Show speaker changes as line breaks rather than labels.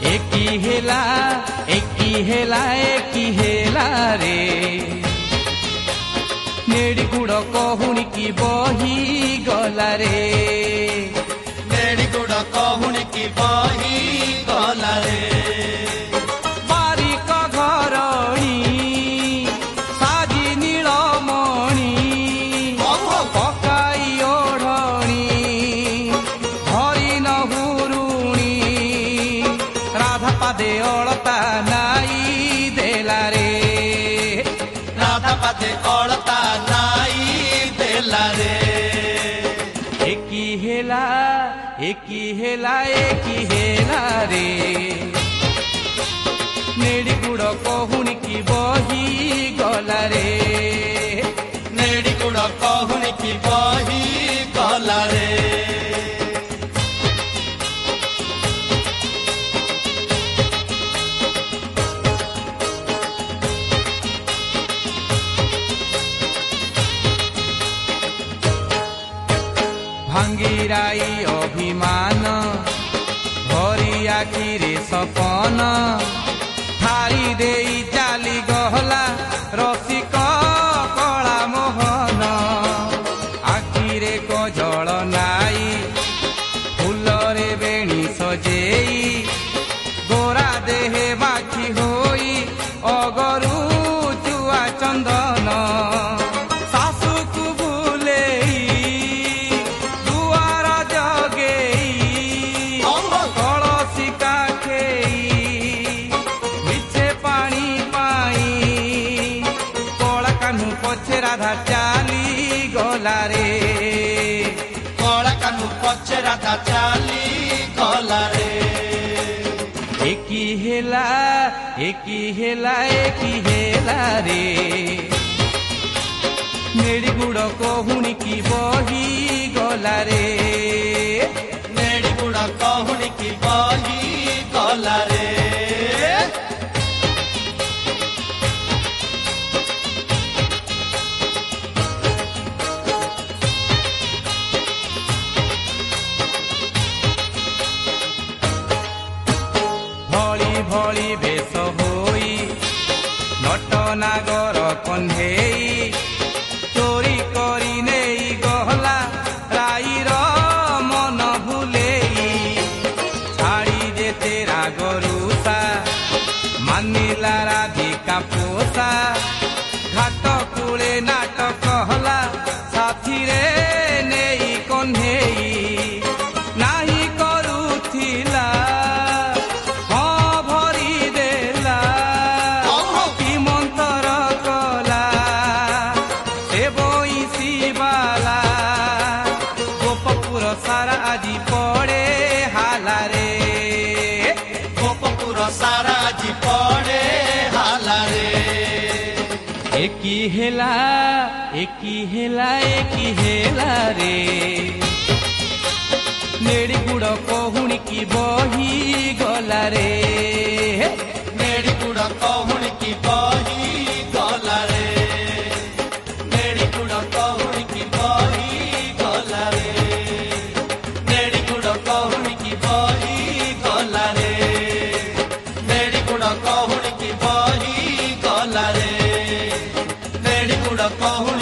एकी हेला रे नेड़ी गुड़ कहुणी की बही गला रे
नेड़ी गुड़ कहुणी की बही गला रे
बारिक घरणी साजी नीलमणि पकाई ओढ़णी धरी नहुरुणी राधा पादे अळता नाई देला रे
राधा पादे अळता नाई देला रे
एकी हेला रे नेड़ी गुड़ कहुणी की बही गला रे
नेड़ी गुड़ कहुणी की बही गला रे
भांगीराई अभिमान भरी आखिरे सपन थारी देई चाली गहला रसिक कला मोहन आखिरे कजल नाई फूलरे बेणी सजेई गोरा देहे बाखी होई अगरू चुआ चंदन राधा चाली गला रे
कला कानू पछे राधा चाली गला रे
एकी हेला रे नेड़ी गुड़ कहुणी की बही गला रे
नेड़ी गुड़ कहुणी की बही गला रे
भली बेश होई नट नागर कन्हेई चोरी करी नेई गहला राईर मन भुलेई छाड़ी जेते रागरुषा मानिला राधिका पोषा घाट कूले नाटक हला साथी रे नेई कन्हेई नाही करूथिला सारा आजी पड़े हाला रे
गोपपुर सारा आजी पड़े हाला रे
एकी हेला रे नेड़ी गुड़ कहुणी की बही गला रे
नेड़ी गुड़ कहुणी की बही गला रे नेड़ी गुड़ कहुणी की बही गला रे नेड़ी गुड़ कहुणी की बही गला रे नेड़ी गुड़ कहुणी की बही गला रे नेड़ी गुड़ कहुणी